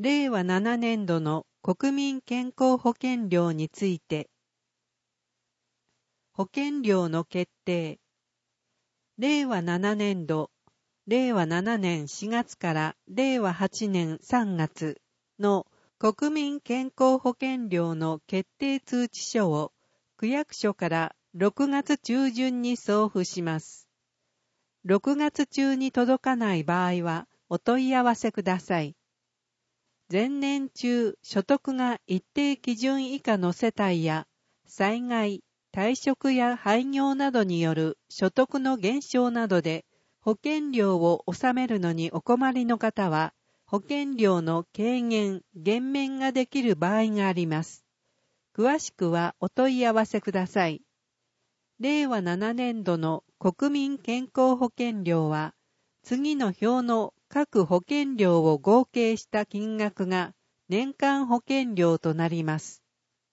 令和7年度の国民健康保険料について、保険料の決定。令和7年度、令和7年4月から令和8年3月の国民健康保険料の決定通知書を区役所から6月中旬に送付します。6月中に届かない場合はお問い合わせください。前年中所得が一定基準以下の世帯や災害、退職や廃業などによる所得の減少などで保険料を納めるのにお困りの方は保険料の軽減・減免ができる場合があります。詳しくはお問い合わせください。令和7年度の国民健康保険料は次の表の各保険料を合計した金額が年間保険料となります。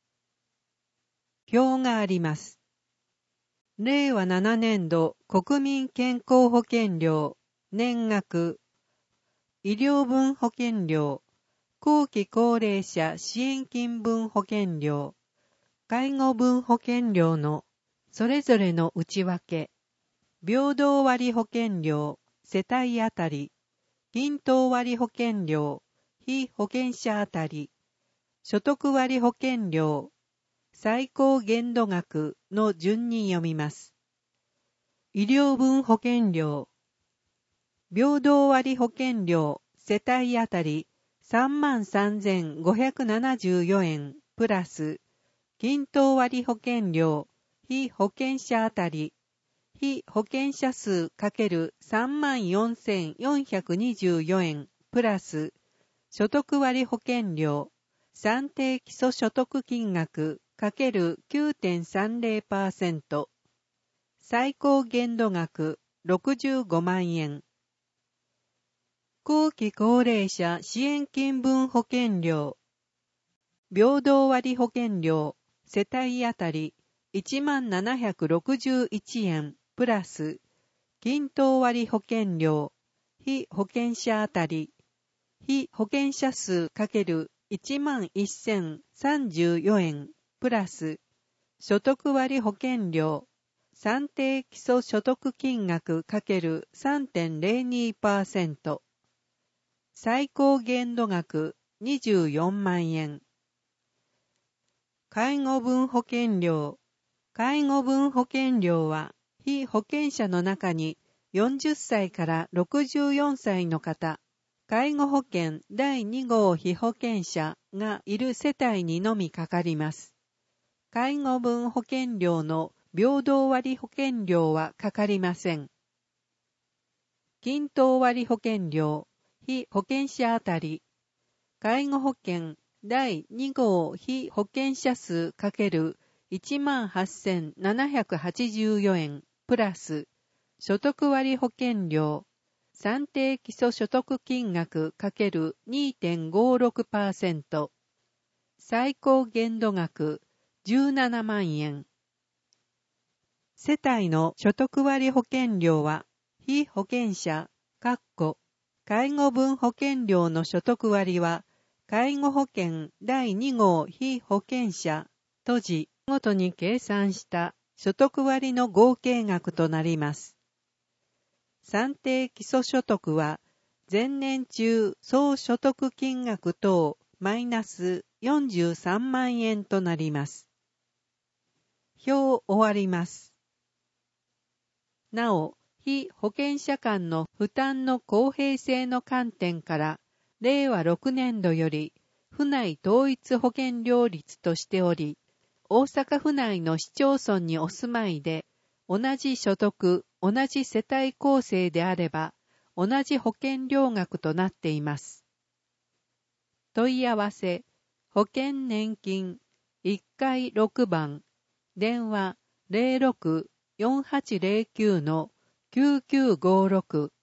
表があります。令和7年度国民健康保険料年額医療分保険料後期高齢者支援金分保険料介護分保険料のそれぞれの内訳平等割保険料世帯あたり均等割保険料、被保険者あたり、所得割保険料、最高限度額の順に読みます。医療分保険料、平等割保険料、世帯あたり 33,574 円プラス、均等割保険料、被保険者あたり、被保険者数 ×34,424 円プラス所得割保険料算定基礎所得金額 ×9.30% 最高限度額65万円後期高齢者支援金分保険料平等割保険料世帯あたり 1761 円プラス、均等割保険料、被保険者あたり、被保険者数 ×11,034 円プラス、所得割保険料、算定基礎所得金額 ×3.02%、最高限度額24万円。介護分保険料、介護分保険料は、被保険者の中に40歳から64歳の方、介護保険第2号被保険者がいる世帯にのみかかります。介護分保険料の平等割保険料はかかりません。均等割保険料、被保険者あたり、介護保険第2号被保険者数 ×18,784 円プラス所得割保険料算定基礎所得金額 ×2.56% 最高限度額17万円世帯の所得割保険料は被保険者介護分保険料の所得割は介護保険第2号被保険者当時ごとに計算した所得割の合計額となります。算定基礎所得は前年中総所得金額等マイナス43万円となります。表終わります。なお、被保険者間の負担の公平性の観点から令和6年度より府内統一保険料率としており、大阪府内の市町村にお住まいで、同じ所得、同じ世帯構成であれば、同じ保険料額となっています。問い合わせ、保険年金、1階6番、電話 06-4809-9956